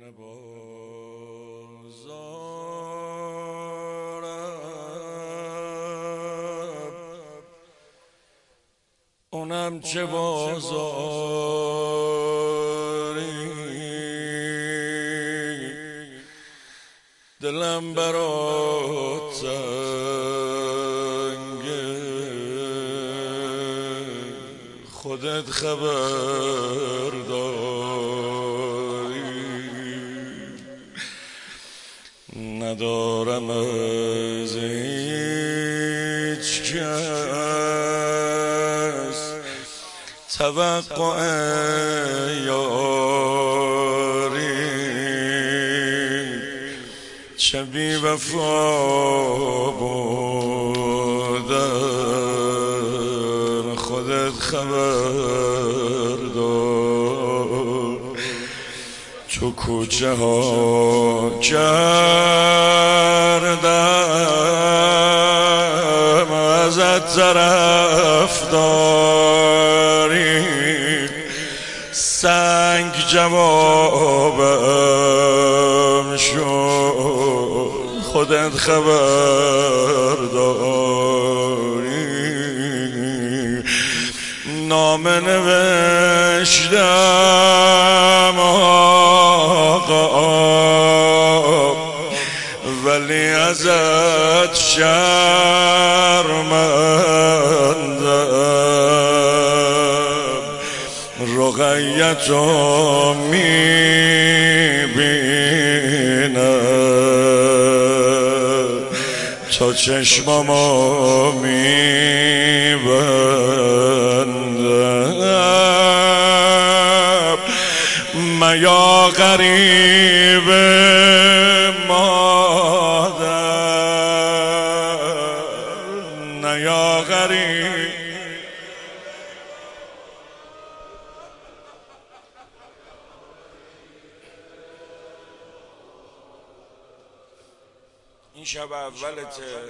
بازارم اونم چه بازاری دلم برات تنگه خودت خبر داری ندارم از هیچ کس توقع یاری چه بی وفا بودن خودت خبر دار تو کوچه ها کردم ازت طرفداری سنگ جوابم شد خودت خبر داری نامه نوشتم آقا ولی ازت شرمندم رقیتو میبینم تا چشمامو میبندم میا غریب مادر نیا غریب این شب اولته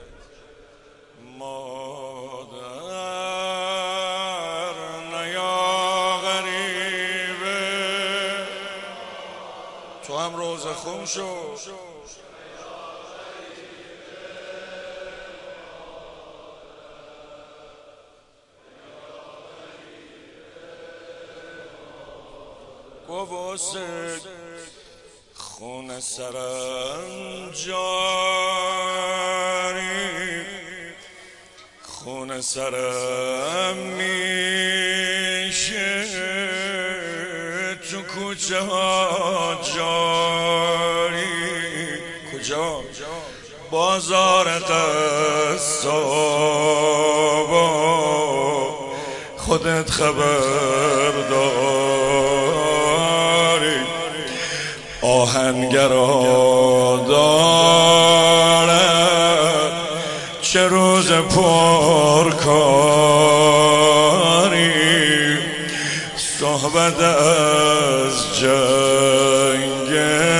مادر نیا غریبه تو هم روزه خون شو گوسه خون سرم جاری خون سرم میشه تو کوچه ها جاری کجا؟ بازار قصابا خودت خبر داری آهنگرا دارد چه روز پرکاری صحبت از جنگ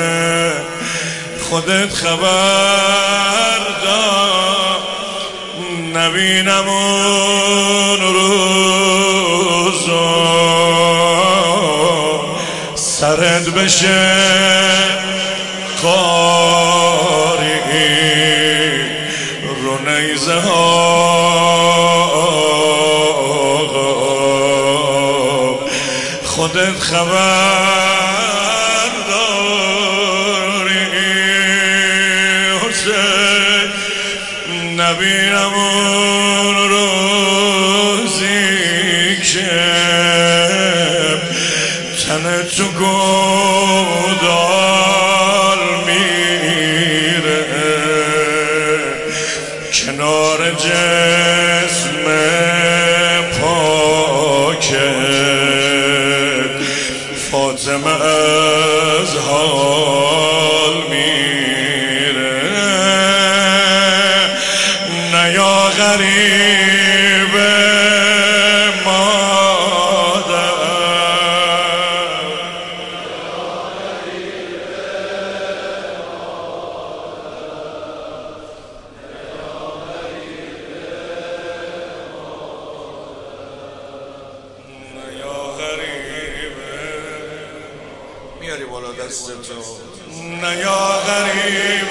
خودت خبر دار نبینم اون روزا سرت بشه قاری رو نیزه ها خودت خبر داری حسین نبینم اون روزی که تنه تو گودال میره کنار جسم پاکت فاطمه از حال میره نیا غریب میاری بالا دستتو. نه یا غریب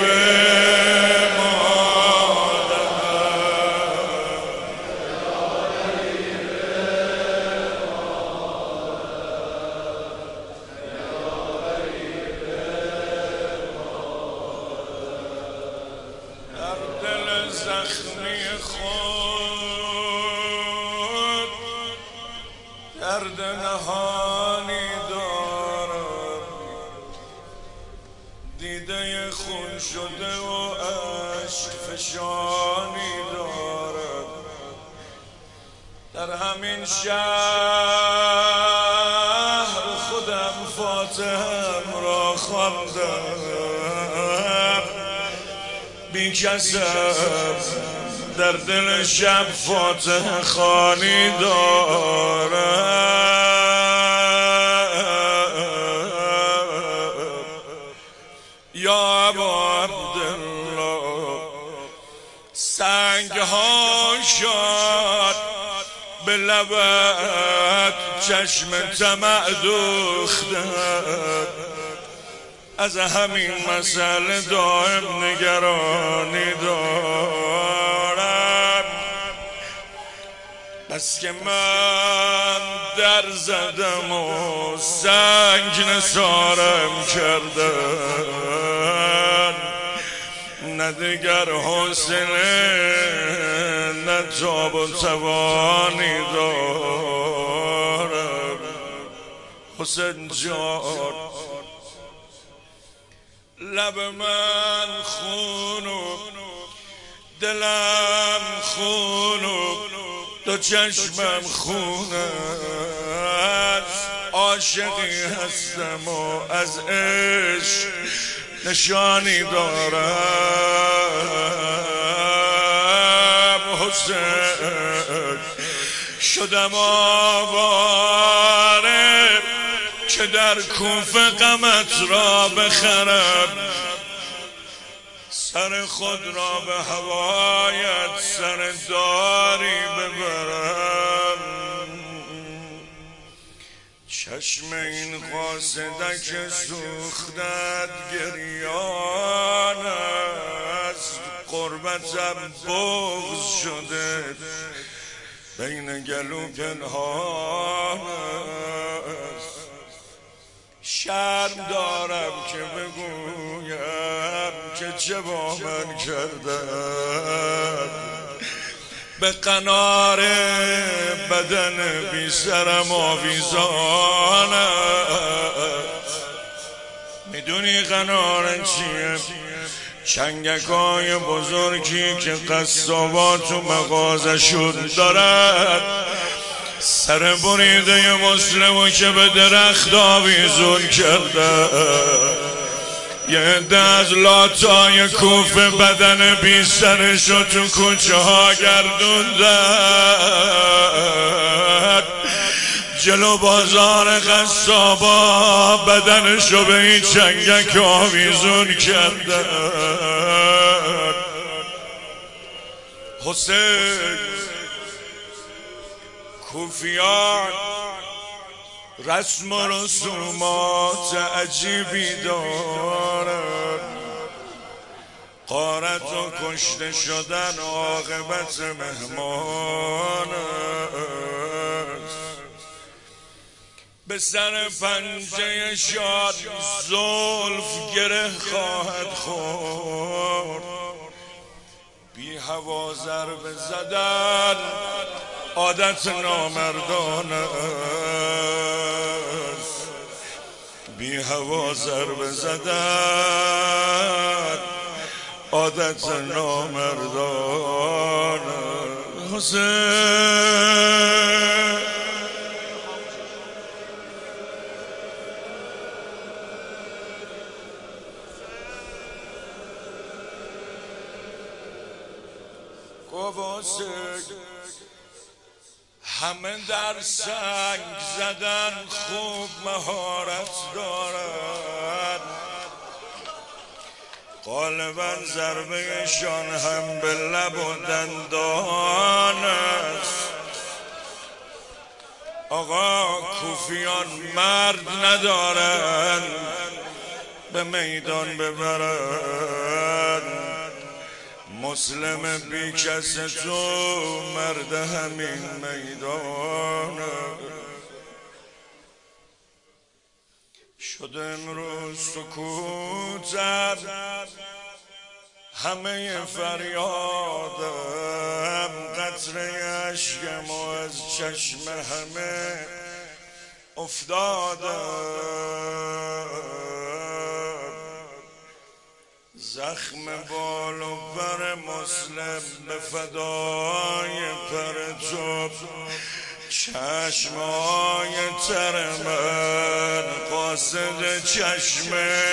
زخمی خود درد نهانی دارم، دیده خون شده و عشق فشانی دارم. در همین شهر خودم فاتحم را خواندم، بی کسم در دل شب فاتح خوانی دارم. یا ابا عبدالله سنگ ها شد به لبت، چشم طمع دوختم، از همین مسئله دائم نگرانی دارم. بس که من در زدم و سنگ نثارم کردن، نه دیگر حوصله نه تاب و توانی دارم. حسین جان لب من خون و دلم خون و دو چشمم خون است، عاشقی هستم و از عشق نشانی دارم. حسین شدم آواره که در کوفه غمت را بخرم، سر خود را به هوایت سر داری ببرم. چشم این قاصدک سوختت گریان است، قربتم بغض شده بین گلو پنهان است. شرم دارم که بگویم که چه با من کردن، به قنار بدن بی سرم آویزان است. میدونی قنار چیه؟ چنگکای بزرگی که قصابات و مغازشون دارد، سر بریده مسلمو که به درخت آویزون کرده، یه عده از لاتای کوفه بدن بی سرشو تو کوچه ها گردوندن، جلو بازار قصابا بدنشو به این چنگک آویزون کردن. حسین کوفیان رسم و رسومات عجیبی دارن، غارت و کشته شدن عاقبت مهمان است. به سر پنجه شاد زلف گره خواهد خورد، بی هوا ضربه زدن عادت نامردان است، بی هوا ضربه زدن عادت نامردان. حسین همه در سنگ زدن خوب مهارت دارد، غالبا ضربهشان هم به لب و دندان است. آقا کوفیان مرد ندارن، به میدان ببرن. مسلم بی کس تو مرد همین میدان. شد امروز سکوتت همه فریادم، قطره اشکم و از چشم همه افتادم. زخم بال و پر مسلم به فدای پر تو، چشمای تر من قاصد چشم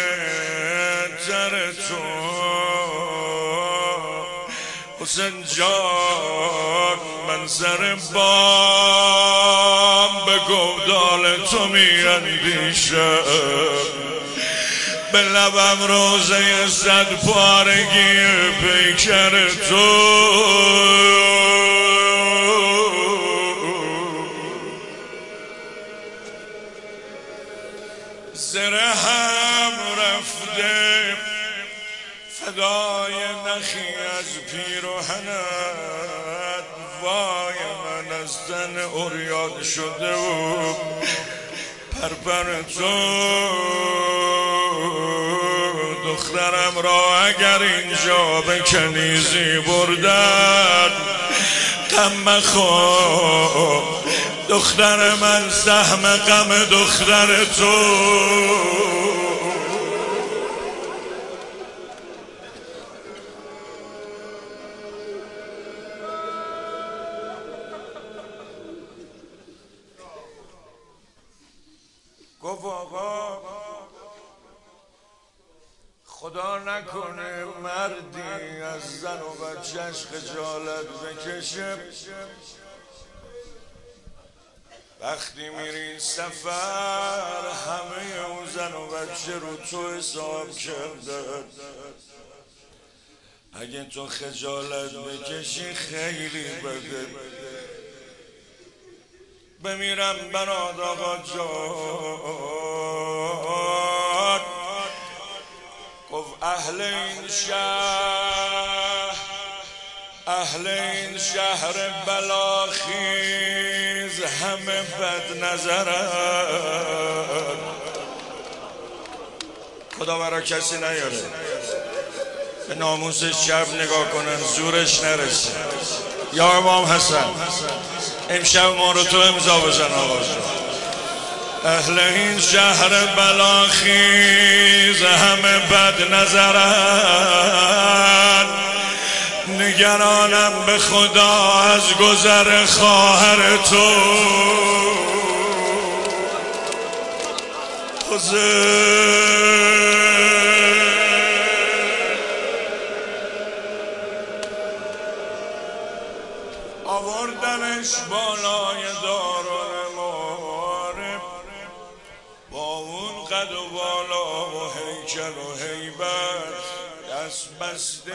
تر تو. حسین جان من سر بام به گودال تو می اندیشم، به لبم روزه 100 پارگی پیکر تو. زره هم رفته فدای نخی از پیرهنت. وای من از تن عریان شده و پرپر تو. دخترم را اگر اینجا به کنیزی بردن غم مخور، دختر من سهم غم دختر تو. گفت آقا خدا نکنه مردی از زن و بچهش خجالت بکشه، وقتی میری سفر همه اون زن و بچه رو تو حساب کردن. اگه تو خجالت بکشی خیلی بده. بمیرم بناد آقا جان. گفت اهل این شهر بلاخیز همه بد نظرن. خدا برا کسی نیاره، به ناموسش شب نگاه کنن زورش نرسه. یا امام حسن امشب ما رو تو امضا بزن آقا جان. اهل این شهر بلاخیز همه بد نظرن. نگرانم به خدا از گذر خواهر تو. آوردنش بالای دارالمعارف با اون قد و بالا و هیکل و هیبت، دست بسته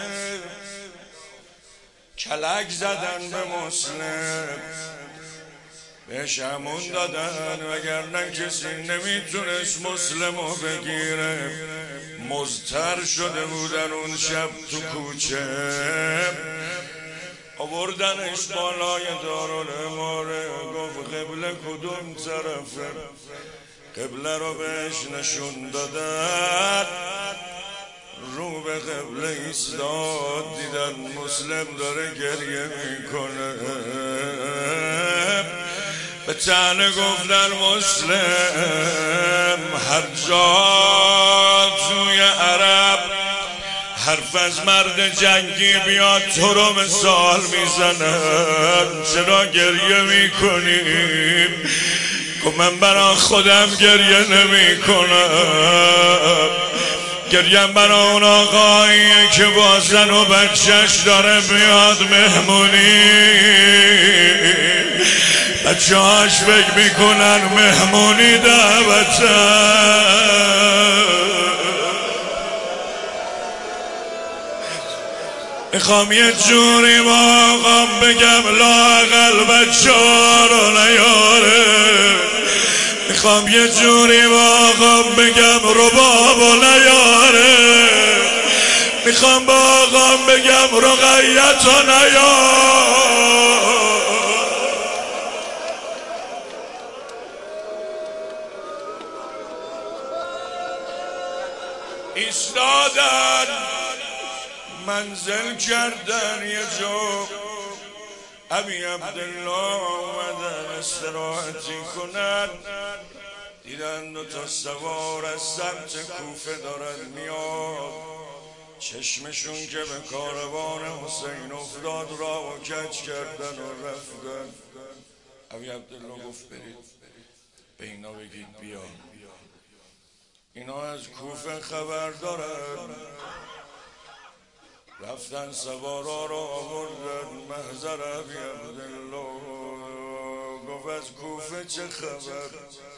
کلک زدن به مسلم، بهش امون دادن وگرنه کسی نمیتونست مسلمو بگیره. مضطر شده بودن اون شب تو کوچه. آوردنش بالای دارالمعارف. گفت قبله کدوم طرفه؟ قبله رو بهش نشون دادن. رو به قبله ایستاد، دیدن مسلم داره گریه میکنه. به طعنه گفتن مسلم هر جا توی عرب حرف از مرد جنگی بیاد تو رو مثال میزنن، چرا گریه میکنیم؟ گفت من برای خودم گریه نمی کنم، گریم برای اون آقایی که با زن و بچهش داره میاد مهمونی. بچه هاش فکر میکنن مهمونی دعوتن. میخوام یه جوری با آقام بگم لااقل بچه ها رو نیاره. میخوام یه جوری با آقام بگم رباب و نیاره. میخوام با آقام بگم رقیتا نیار. ایستادن منزل کردن یه جو، ابی عبدالله اومدن استراحتی کنن، دیدن دو تا سوار از سمت کوفه دارن میاد، چشمشون که به کاروان حسین افتاد را و کج کردن و رفتن. ابی عبدالله گفت برید به اینا بگید بیا، اینا از کوفه خبر دارن. رفتن سوارا رو آوردن محضر ابی عبدالله، گفت از کوفه چه خبر؟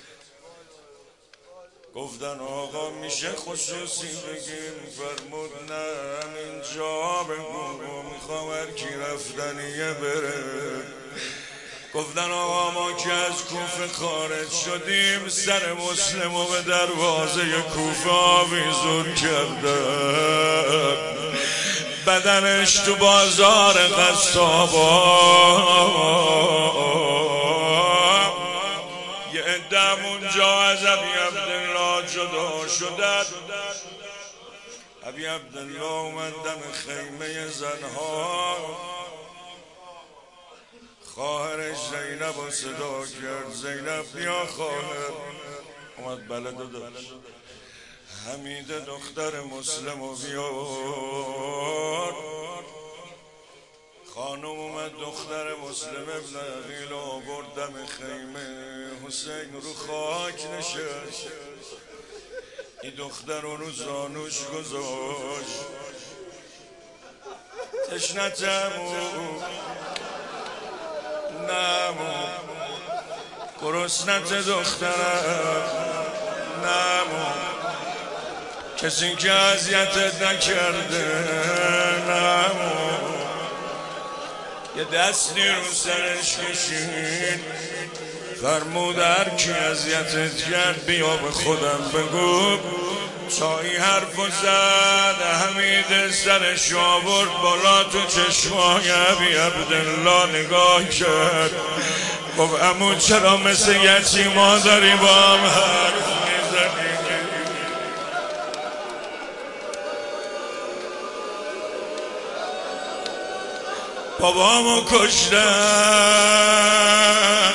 گفتن آقا میشه خصوصی بگیم؟ فرمود نه همینجا بگو، میخوام هر کی رفتنیه بره. گفتن آقا ما که از کوفه خارج شدیم سر مسلمو به دروازه کوفه آویزون کردن، بدنش تو بازار قصابا، یه عدم اونجا از ابی عبدالله جدا شدن. ابی عبدالله اومد دم خیمه زنها، خواهرش زینب رو صدا کرد، زینب بیا خواهر. اومد بله داداش. حمیده دختر مسلم رو بیار. خانم اومد دختر مسلم ابن عقیل رو برد دم خیمه، حسین رو خاک نشست، این دختر رو زانوش گذاشت. تشنتمو نمو گرسنت دخترم نمو، کسی که اذیتت نکرده نمو، یه دستی رو سرش کشید، فرمود هر کی اذیتت کرد بیا به خودم بگو. تا این حرفو زد حمید سرش آورد بالا، تو چشمای ابی عبدالله نگاه کرد، گفت عمو چرا مثل یتیما داری با هم حرف میزنی؟ بابامو کشتن،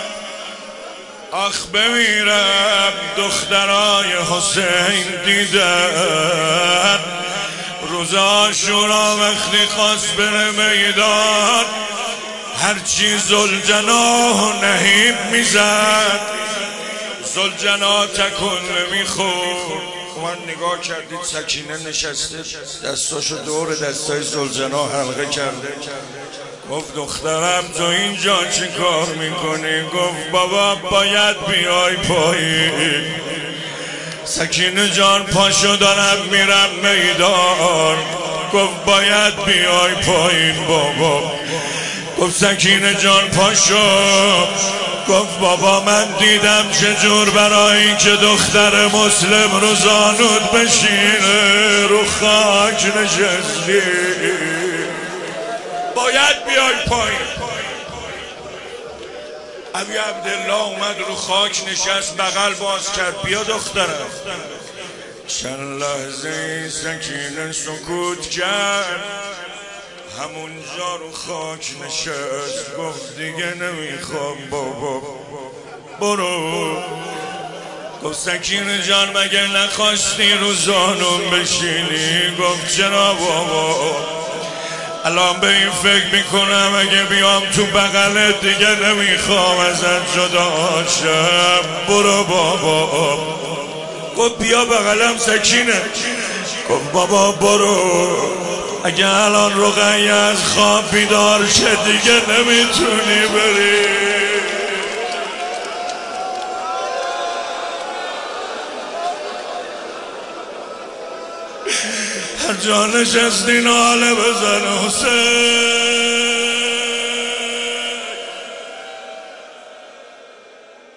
آخ بمیرم دخترای حسین دیدن. روز عاشورا وقتی خواست بره میدان، هرچی زلجناه و نهیب میزد زلجناه تکون نمیخورد. من نگاه کردید سکینه نشسته دستاشو دور دستای زلجناه حلقه کرده. گفت دخترم تو اینجا چی کار میکنی؟ گفت بابا باید بیای پایین. سکینه جان پاشو دارم میرم میدان. گفت باید بیای پایین بابا. گفت سکینه جان پاشو. گفت بابا من دیدم چجور برای این که دختر مسلم رو زانود بشینه رو خاک نشستی، باید بیای پایین. ابی عبدالله اومد رو خاک نشست، بغل باز کرد، بیا دخترم. چند لحظه سکینه سکوت کرد، همونجا رو خاک نشست. گفت دیگه نمیخوام بابا برو. گفت سکینه جان مگه نخواستی رو زانون بشینی؟ گفت چرا بابا؟ الان به این فکر میکنم اگه بیام تو بغلت دیگه نمیخوام ازت جدا شم. برو بابا. گفت بیا بغلم سکینه. گفت بابا برو، اگه الان رقیه از خواب بیدار شه دیگه نمیتونی بری. هر جا نشستی ناله بزن حسین.